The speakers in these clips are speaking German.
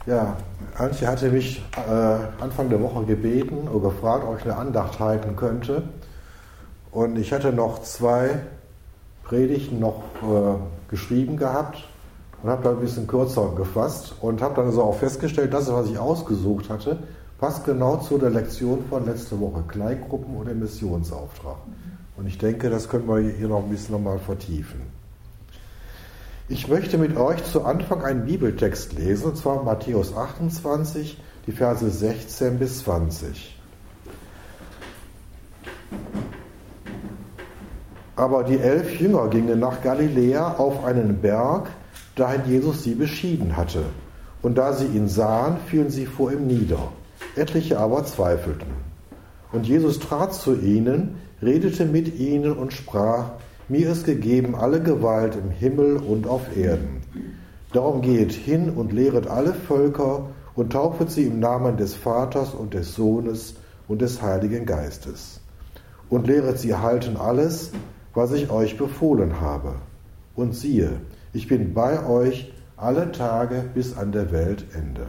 Ja, Antje hatte mich Anfang der Woche gebeten oder gefragt, ob ich eine Andacht halten könnte. Und ich hatte noch 2 Predigten noch geschrieben gehabt und habe da ein bisschen kürzer gefasst und habe dann so auch festgestellt, dass was ich ausgesucht hatte, passt genau zu der Lektion von letzter Woche, Kleingruppen oder Missionsauftrag. Und ich denke, das können wir hier noch ein bisschen nochmal vertiefen. Ich möchte mit euch zu Anfang einen Bibeltext lesen, und zwar Matthäus 28, die Verse 16 bis 20. Aber die 11 Jünger gingen nach Galiläa auf einen Berg, dahin Jesus sie beschieden hatte. Und da sie ihn sahen, fielen sie vor ihm nieder. Etliche aber zweifelten. Und Jesus trat zu ihnen, redete mit ihnen und sprach: Mir ist gegeben alle Gewalt im Himmel und auf Erden. Darum geht hin und lehret alle Völker und taufet sie im Namen des Vaters und des Sohnes und des Heiligen Geistes. Und lehret sie halten alles, was ich euch befohlen habe. Und siehe, ich bin bei euch alle Tage bis an der Weltende.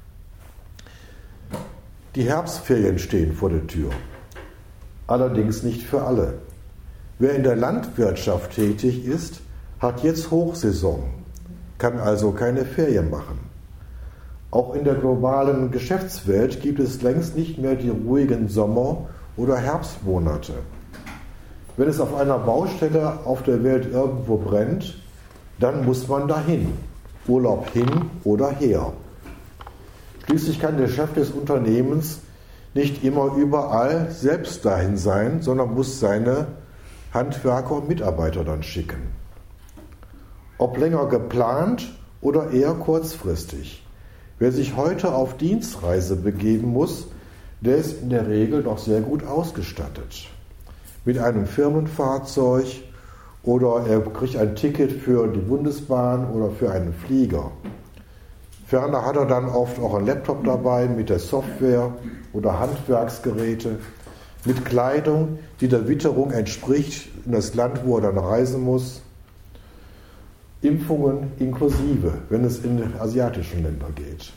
Die Herbstferien stehen vor der Tür. Allerdings nicht für alle. Wer in der Landwirtschaft tätig ist, hat jetzt Hochsaison, kann also keine Ferien machen. Auch in der globalen Geschäftswelt gibt es längst nicht mehr die ruhigen Sommer- oder Herbstmonate. Wenn es auf einer Baustelle auf der Welt irgendwo brennt, dann muss man dahin, Urlaub hin oder her. Schließlich kann der Chef des Unternehmens nicht immer überall selbst dahin sein, sondern muss seine Handwerker und Mitarbeiter dann schicken. Ob länger geplant oder eher kurzfristig. Wer sich heute auf Dienstreise begeben muss, der ist in der Regel noch sehr gut ausgestattet. Mit einem Firmenfahrzeug oder er kriegt ein Ticket für die Bundesbahn oder für einen Flieger. Ferner hat er dann oft auch einen Laptop dabei mit der Software oder Handwerksgeräte, mit Kleidung, die der Witterung entspricht, in das Land, wo er dann reisen muss. Impfungen inklusive, wenn es in asiatischen Länder geht.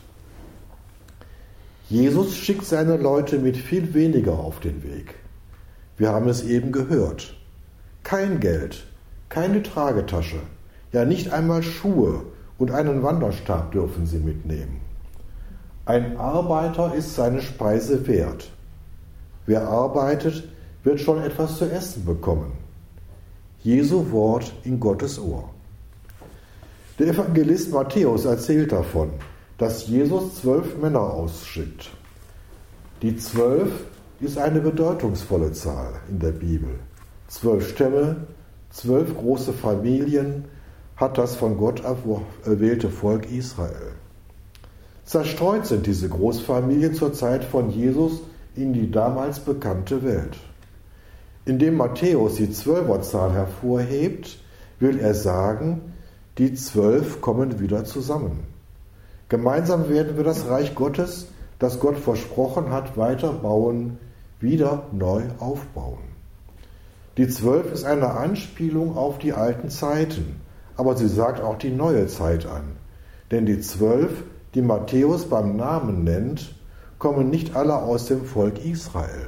Jesus schickt seine Leute mit viel weniger auf den Weg. Wir haben es eben gehört. Kein Geld, keine Tragetasche, ja nicht einmal Schuhe und einen Wanderstab dürfen sie mitnehmen. Ein Arbeiter ist seine Speise wert. Wer arbeitet, wird schon etwas zu essen bekommen. Jesu Wort in Gottes Ohr. Der Evangelist Matthäus erzählt davon, dass Jesus 12 Männer ausschickt. Die 12 ist eine bedeutungsvolle Zahl in der Bibel. 12 Stämme, 12 große Familien hat das von Gott erwählte Volk Israel. Zerstreut sind diese Großfamilien zur Zeit von Jesus in die damals bekannte Welt. Indem Matthäus die 12er-Zahl hervorhebt, will er sagen, die 12 kommen wieder zusammen. Gemeinsam werden wir das Reich Gottes, das Gott versprochen hat, weiterbauen, wieder neu aufbauen. Die 12 ist eine Anspielung auf die alten Zeiten, aber sie sagt auch die neue Zeit an. Denn die 12, die Matthäus beim Namen nennt, kommen nicht alle aus dem Volk Israel.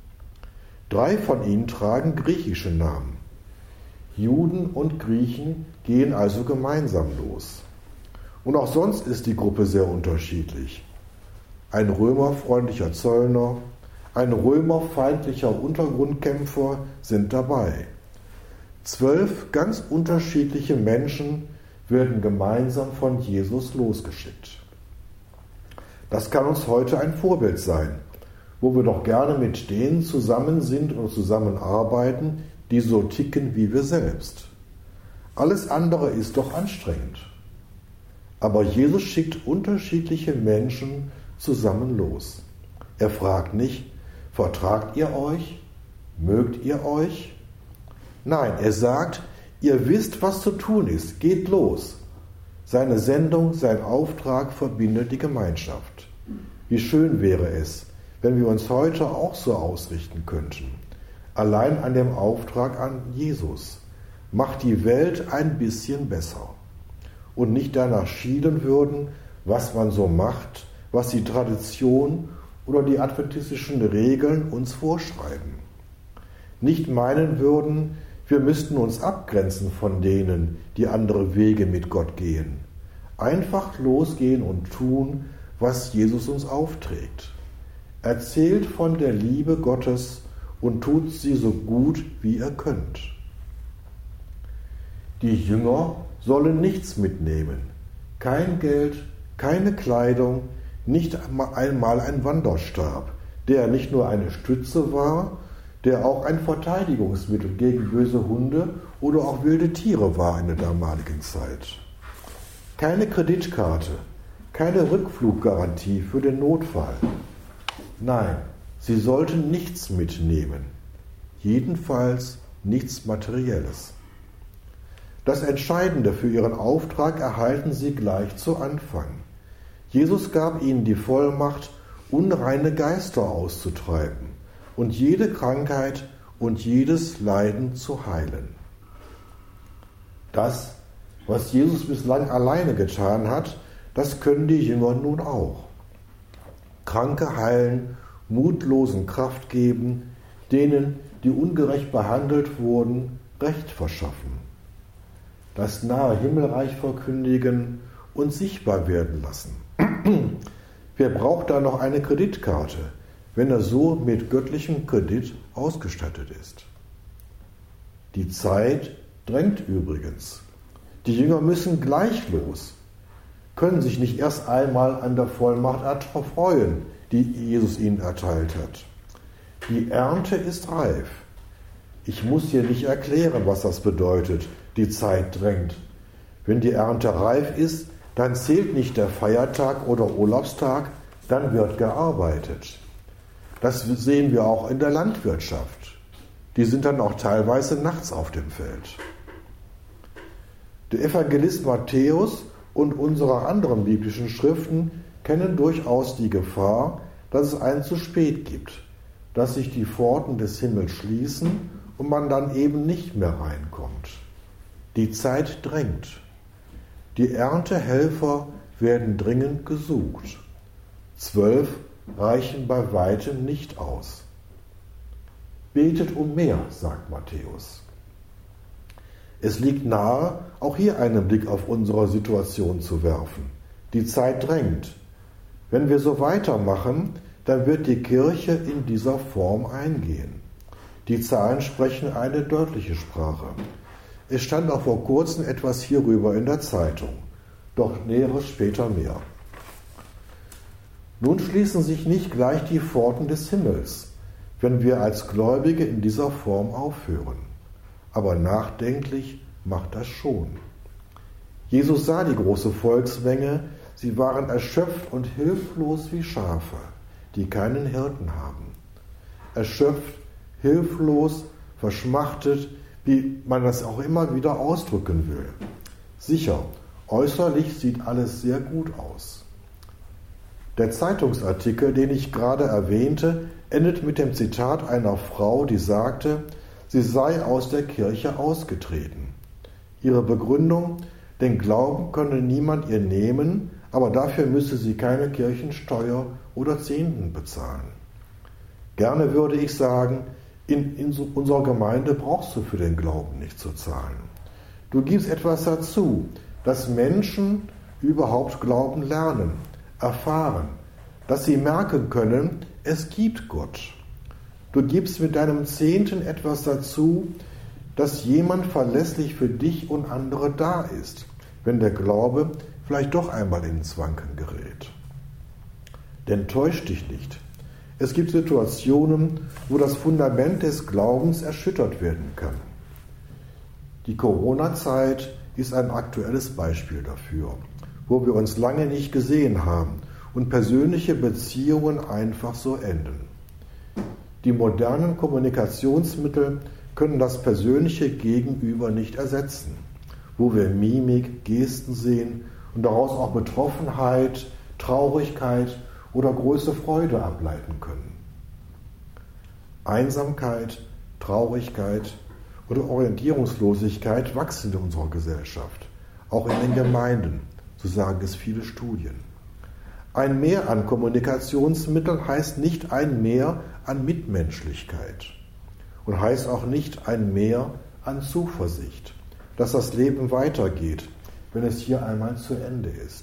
3 von ihnen tragen griechische Namen. Juden und Griechen gehen also gemeinsam los. Und auch sonst ist die Gruppe sehr unterschiedlich. Ein römerfreundlicher Zöllner, ein römerfeindlicher Untergrundkämpfer sind dabei. 12 ganz unterschiedliche Menschen werden gemeinsam von Jesus losgeschickt. Das kann uns heute ein Vorbild sein, wo wir doch gerne mit denen zusammen sind und zusammenarbeiten, die so ticken wie wir selbst. Alles andere ist doch anstrengend. Aber Jesus schickt unterschiedliche Menschen zusammen los. Er fragt nicht, vertragt ihr euch? Mögt ihr euch? Nein, er sagt, ihr wisst, was zu tun ist, geht los. Seine Sendung, sein Auftrag verbindet die Gemeinschaft. Wie schön wäre es, wenn wir uns heute auch so ausrichten könnten. Allein an dem Auftrag an Jesus. Macht die Welt ein bisschen besser. Und nicht danach schielen würden, was man so macht, was die Tradition oder die adventistischen Regeln uns vorschreiben. Nicht meinen würden, wir müssten uns abgrenzen von denen, die andere Wege mit Gott gehen. Einfach losgehen und tun, was Jesus uns aufträgt. Erzählt von der Liebe Gottes und tut sie so gut, wie ihr könnt. Die Jünger sollen nichts mitnehmen. Kein Geld, keine Kleidung, nicht einmal ein Wanderstab, der nicht nur eine Stütze war, der auch ein Verteidigungsmittel gegen böse Hunde oder auch wilde Tiere war in der damaligen Zeit. Keine Kreditkarte, keine Rückfluggarantie für den Notfall. Nein, sie sollten nichts mitnehmen, jedenfalls nichts Materielles. Das Entscheidende für ihren Auftrag erhalten sie gleich zu Anfang. Jesus gab ihnen die Vollmacht, unreine Geister auszutreiben und jede Krankheit und jedes Leiden zu heilen. Das, was Jesus bislang alleine getan hat, das können die Jünger nun auch. Kranke heilen, Mutlosen Kraft geben, denen, die ungerecht behandelt wurden, Recht verschaffen. Das nahe Himmelreich verkündigen und sichtbar werden lassen. Wer braucht da noch eine Kreditkarte, wenn er so mit göttlichem Kredit ausgestattet ist? Die Zeit drängt übrigens. Die Jünger müssen gleich los, können sich nicht erst einmal an der Vollmacht erfreuen, die Jesus ihnen erteilt hat. Die Ernte ist reif. Ich muss hier nicht erklären, was das bedeutet, die Zeit drängt. Wenn die Ernte reif ist, dann zählt nicht der Feiertag oder Urlaubstag, dann wird gearbeitet. Das sehen wir auch in der Landwirtschaft. Die sind dann auch teilweise nachts auf dem Feld. Der Evangelist Matthäus und unsere anderen biblischen Schriften kennen durchaus die Gefahr, dass es ein zu spät gibt, dass sich die Pforten des Himmels schließen und man dann eben nicht mehr reinkommt. Die Zeit drängt. Die Erntehelfer werden dringend gesucht. 12 reichen bei weitem nicht aus. Betet um mehr, sagt Matthäus. Es liegt nahe, auch hier einen Blick auf unsere Situation zu werfen. Die Zeit drängt. Wenn wir so weitermachen, dann wird die Kirche in dieser Form eingehen. Die Zahlen sprechen eine deutliche Sprache. Es stand auch vor kurzem etwas hierüber in der Zeitung, doch Näheres später mehr. Nun schließen sich nicht gleich die Pforten des Himmels, wenn wir als Gläubige in dieser Form aufhören. Aber nachdenklich macht das schon. Jesus sah die große Volksmenge, sie waren erschöpft und hilflos wie Schafe, die keinen Hirten haben. Erschöpft, hilflos, verschmachtet, wie man das auch immer wieder ausdrücken will. Sicher, äußerlich sieht alles sehr gut aus. Der Zeitungsartikel, den ich gerade erwähnte, endet mit dem Zitat einer Frau, die sagte, sie sei aus der Kirche ausgetreten. Ihre Begründung, den Glauben könne niemand ihr nehmen, aber dafür müsse sie keine Kirchensteuer oder Zehnten bezahlen. Gerne würde ich sagen, in unserer Gemeinde brauchst du für den Glauben nicht zu zahlen. Du gibst etwas dazu, dass Menschen überhaupt Glauben lernen, erfahren, dass sie merken können, es gibt Gott. Du gibst mit deinem Zehnten etwas dazu, dass jemand verlässlich für dich und andere da ist, wenn der Glaube vielleicht doch einmal ins Wanken gerät. Denn täusch dich nicht. Es gibt Situationen, wo das Fundament des Glaubens erschüttert werden kann. Die Corona-Zeit ist ein aktuelles Beispiel dafür, wo wir uns lange nicht gesehen haben und persönliche Beziehungen einfach so enden. Die modernen Kommunikationsmittel können das persönliche Gegenüber nicht ersetzen, wo wir Mimik, Gesten sehen und daraus auch Betroffenheit, Traurigkeit oder große Freude ableiten können. Einsamkeit, Traurigkeit oder Orientierungslosigkeit wachsen in unserer Gesellschaft, auch in den Gemeinden, so sagen es viele Studien. Ein Mehr an Kommunikationsmitteln heißt nicht ein Mehr an Mitmenschlichkeit und heißt auch nicht ein Mehr an Zuversicht, dass das Leben weitergeht, wenn es hier einmal zu Ende ist.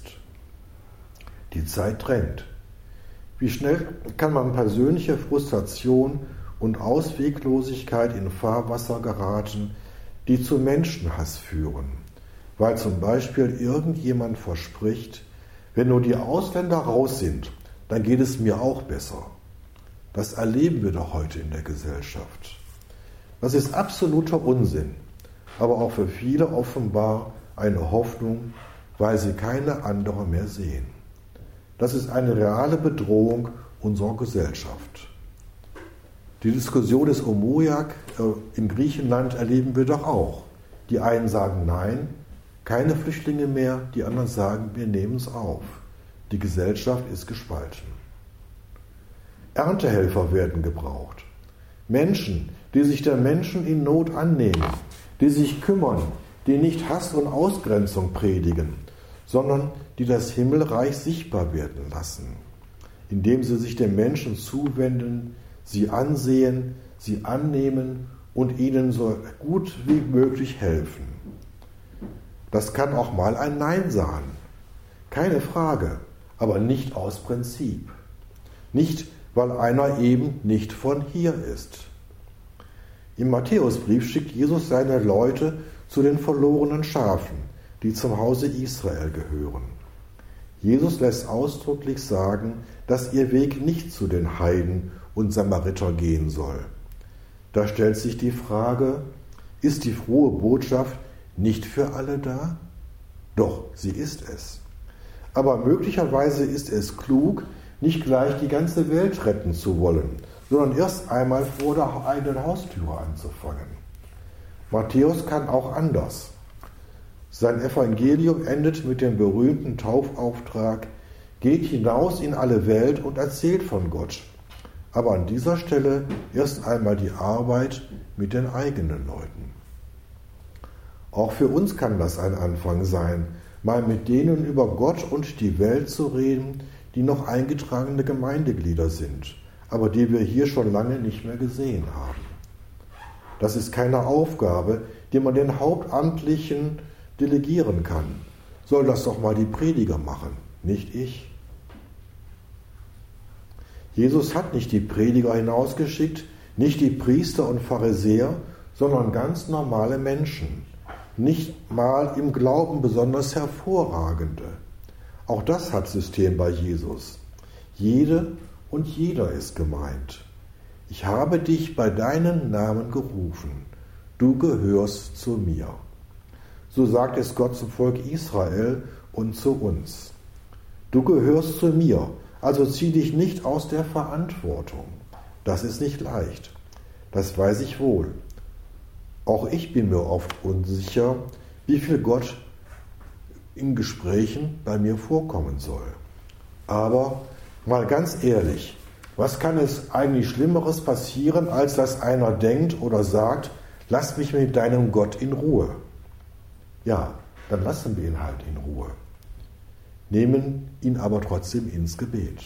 Die Zeit drängt. Wie schnell kann man persönliche Frustration und Ausweglosigkeit in Fahrwasser geraten, die zu Menschenhass führen, weil zum Beispiel irgendjemand verspricht, wenn nur die Ausländer raus sind, dann geht es mir auch besser. Das erleben wir doch heute in der Gesellschaft. Das ist absoluter Unsinn, aber auch für viele offenbar eine Hoffnung, weil sie keine andere mehr sehen. Das ist eine reale Bedrohung unserer Gesellschaft. Die Diskussion des Omoiak in Griechenland erleben wir doch auch. Die einen sagen nein, keine Flüchtlinge mehr, die anderen sagen, wir nehmen es auf. Die Gesellschaft ist gespalten. Erntehelfer werden gebraucht. Menschen, die sich der Menschen in Not annehmen, die sich kümmern, die nicht Hass und Ausgrenzung predigen, sondern die das Himmelreich sichtbar werden lassen, indem sie sich den Menschen zuwenden, sie ansehen, sie annehmen und ihnen so gut wie möglich helfen. Das kann auch mal ein Nein sein. Keine Frage, aber nicht aus Prinzip. Nicht, weil einer eben nicht von hier ist. Im Matthäusbrief schickt Jesus seine Leute zu den verlorenen Schafen, die zum Hause Israel gehören. Jesus lässt ausdrücklich sagen, dass ihr Weg nicht zu den Heiden und Samariter gehen soll. Da stellt sich die Frage, ist die frohe Botschaft nicht für alle da? Doch, sie ist es. Aber möglicherweise ist es klug, nicht gleich die ganze Welt retten zu wollen, sondern erst einmal vor der eigenen Haustüre anzufangen. Matthäus kann auch anders. Sein Evangelium endet mit dem berühmten Taufauftrag: Geht hinaus in alle Welt und erzählt von Gott. Aber an dieser Stelle erst einmal die Arbeit mit den eigenen Leuten. Auch für uns kann das ein Anfang sein, mal mit denen über Gott und die Welt zu reden, die noch eingetragene Gemeindeglieder sind, aber die wir hier schon lange nicht mehr gesehen haben. Das ist keine Aufgabe, die man den Hauptamtlichen delegieren kann. Soll das doch mal die Prediger machen, nicht ich. Jesus hat nicht die Prediger hinausgeschickt, nicht die Priester und Pharisäer, sondern ganz normale Menschen. Nicht mal im Glauben besonders hervorragende. Auch das hat System bei Jesus. Jede und jeder ist gemeint. Ich habe dich bei deinem Namen gerufen. Du gehörst zu mir. So sagt es Gott zum Volk Israel und zu uns. Du gehörst zu mir, also zieh dich nicht aus der Verantwortung. Das ist nicht leicht. Das weiß ich wohl. Auch ich bin mir oft unsicher, wie viel Gott in Gesprächen bei mir vorkommen soll. Aber mal ganz ehrlich, was kann es eigentlich Schlimmeres passieren, als dass einer denkt oder sagt, lass mich mit deinem Gott in Ruhe? Ja, dann lassen wir ihn halt in Ruhe. Nehmen ihn aber trotzdem ins Gebet.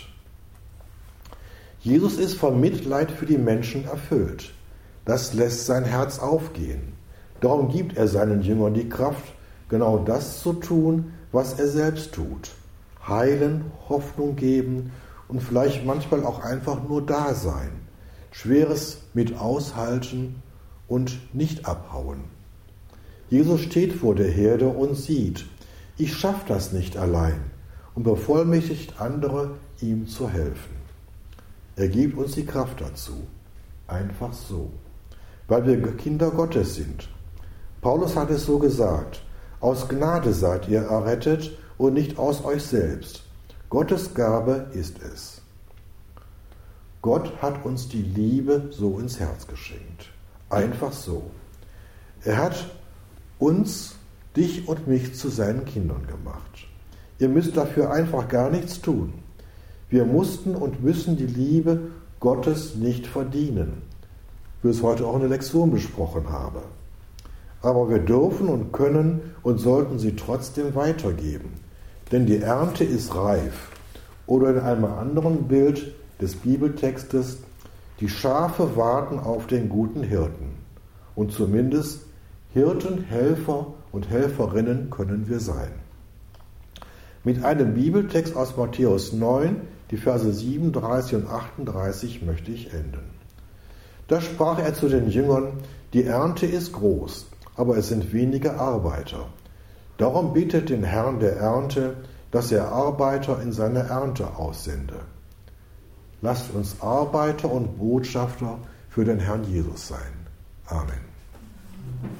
Jesus ist von Mitleid für die Menschen erfüllt. Das lässt sein Herz aufgehen. Darum gibt er seinen Jüngern die Kraft, genau das zu tun, was er selbst tut. Heilen, Hoffnung geben und vielleicht manchmal auch einfach nur da sein. Schweres mit aushalten und nicht abhauen. Jesus steht vor der Herde und sieht, ich schaffe das nicht allein und bevollmächtigt andere, ihm zu helfen. Er gibt uns die Kraft dazu. Einfach so. Weil wir Kinder Gottes sind. Paulus hat es so gesagt, aus Gnade seid ihr errettet und nicht aus euch selbst. Gottes Gabe ist es. Gott hat uns die Liebe so ins Herz geschenkt. Einfach so. Er hat uns, dich und mich zu seinen Kindern gemacht. Ihr müsst dafür einfach gar nichts tun. Wir mussten und müssen die Liebe Gottes nicht verdienen, wie ich es heute auch in der Lektion besprochen habe. Aber wir dürfen und können und sollten sie trotzdem weitergeben. Denn die Ernte ist reif Oder in einem anderen Bild des Bibeltextes: Die Schafe warten auf den guten Hirten. Und zumindest Hirten, Helfer und Helferinnen können wir sein. Mit einem Bibeltext aus Matthäus 9, die Verse 37 und 38 möchte ich enden. Da sprach er zu den Jüngern: Die Ernte ist groß, aber es sind wenige Arbeiter. Darum bittet den Herrn der Ernte, dass er Arbeiter in seine Ernte aussende. Lasst uns Arbeiter und Botschafter für den Herrn Jesus sein. Amen.